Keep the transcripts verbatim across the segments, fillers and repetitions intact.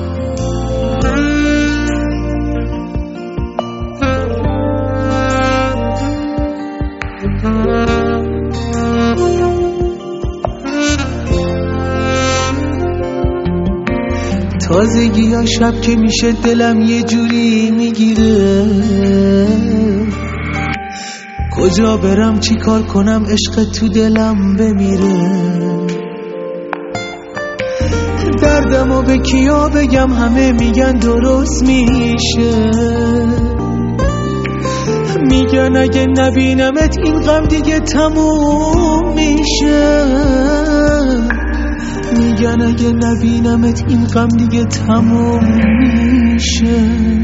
تازگی ها شب که میشه دلم یه جوری میگیره، کجا برم چی کار کنم عشق تو دلم بمیره. دردمو به کیا بگم همه میگن درست میشه، میگن اگه نبینمت این غم دیگه تموم میشه، میگن اگه نبینمت این غم دیگه تموم میشه.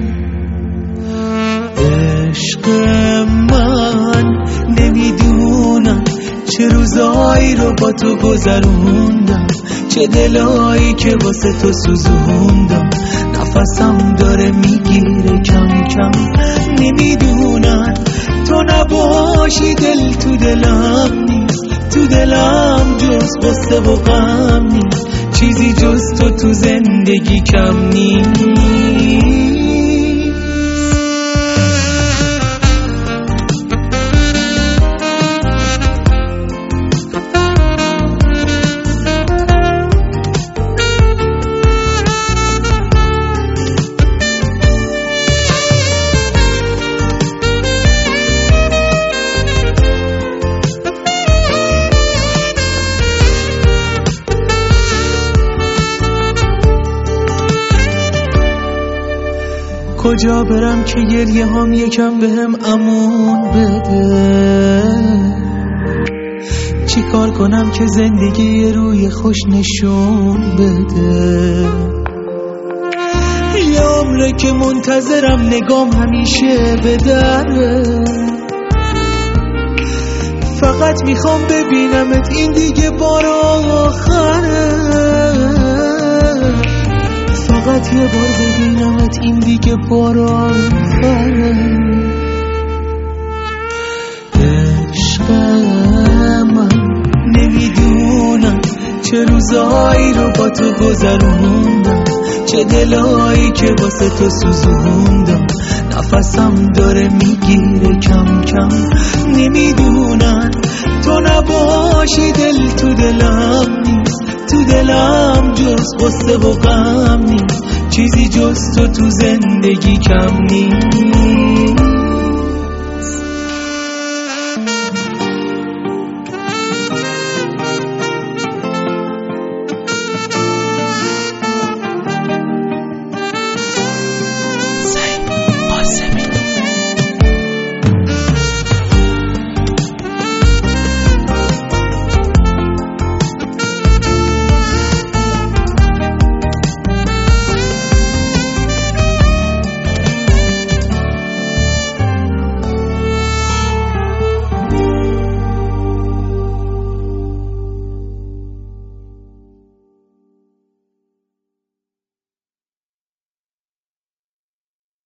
عشق من نمیدونم چه روزایی رو با تو گذروندم، چه دلایی که واسه تو سوزوندم. نفسم داره میگیره کم کم، نمیدونم تو نباشی دل تو دلم نیست، تو دلم جز غصه و غم نیست، چیزی جز تو تو زندگی کم نیست. کجا برم که گریه هم یکم بهم امون بده، چی کار کنم که زندگی روی خوش نشون بده. یه عمره که منتظرم نگام همیشه به دره، فقط میخوام ببینمت این دیگه بار آخره، فقط یه بار ببینمت این دیگه بار آخره. عشق من نمیدونم چه روزایی رو با تو گذروندم، چه دلایی که واسه تو سوزوندم. نفسم داره میگیره کم کم، نمیدونم تو نباشی دل تو دلم نیست، تو دلم جز غصه و غم نیست، چیزی جز تو تو زندگی کم نیست.